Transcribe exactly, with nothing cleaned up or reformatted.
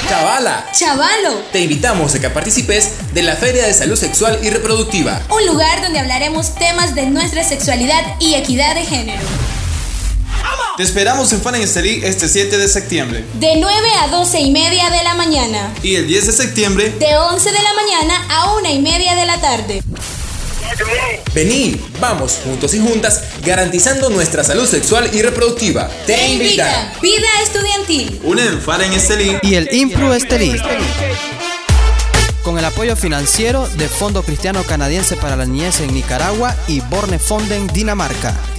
Chavala, chavalo, te invitamos a que participes de la Feria de Salud Sexual y Reproductiva, un lugar donde hablaremos temas de nuestra sexualidad y equidad de género. Te esperamos en Fana en Estelí este siete de septiembre. De nueve a doce y media de la mañana. Y el diez de septiembre. De once de la mañana a una y media de la tarde. Vení, vamos juntos y juntas garantizando nuestra salud sexual y reproductiva. Te, Te invitan. invitan Vida Estudiantil, UNEM Fana en Estelí y el IMPRU Estelí, con el apoyo financiero de Fondo Cristiano Canadiense para la Niñez en Nicaragua y Borne Fonden Dinamarca.